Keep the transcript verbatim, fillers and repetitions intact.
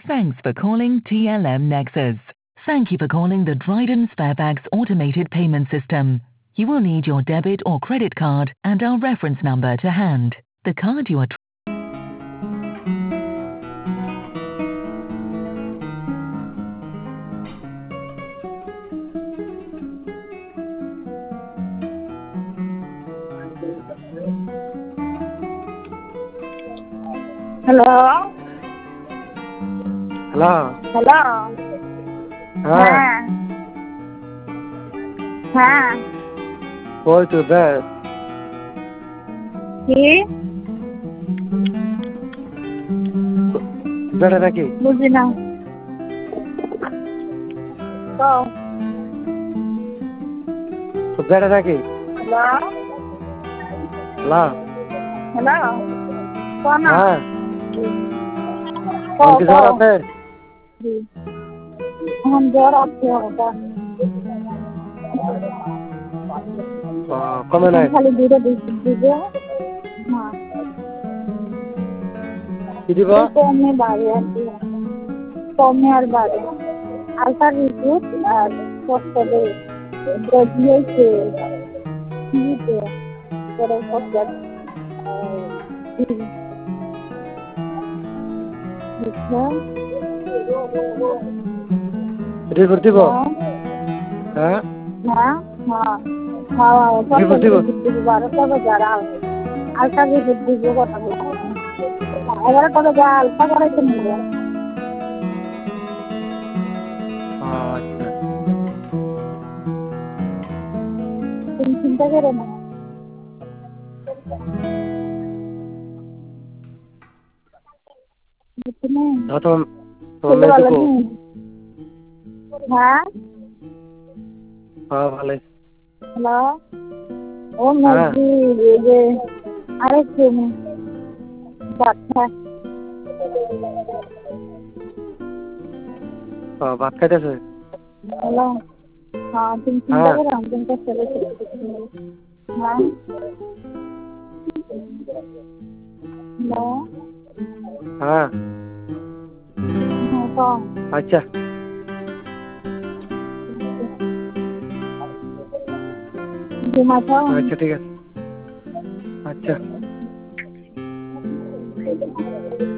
Thanks for calling T L M Nexus. Thank you for calling the Dryden Sparebags automated payment system. You will need your debit or credit card and our reference number to hand. The card you are tr- hello hello hello হ্যাঁ হ্যাঁ হ্যাঁ ওই তো দেখ কি বেড়ে নাকি বুঝি না তো বেড়ে নাকি হ্যালো হ্যালো হ্যালো কোন হ্যাঁ কও, কি কও। জ্বর আছে জি। এখন জ্বর আছে ওটা ও, কমে নাই খালি দুটো বিস্কুট দিব হ্যাঁ কি দিব এই কমে বাড়ে আর কি কমে আর বাড়ে আলফা বিস্কুট আর ফসফেট দিয়েছে দিতে করে ফসফেট রিপোর্ট দিব হ্যাঁ হ্যাঁ হ্যাঁ হ্যাঁ রিপোর্ট দিব বারোটা বাজার আলফা বিস্কুট দিব কথা বলছি এগারোটা বাজে আলফা করাইতে নিবে আচ্ছা তুমি চিন্তা করো না বুঝলে তখন ছেলে ভালো নেই হ্যাঁ হ্যাঁ ভালো হ্যালো ও মুরগি এই যে আরেকটু বাচ্চা ভাত খাইতেছে হ্যালো হ্যাঁ তুমি চিন্তা করো আমি তোমাকে ছেলে হ্যাঁ হ্যালো হ্যাঁ হ্যাঁ কম আচ্ছা ঘুমাছো আচ্ছা ঠিক আছে আচ্ছা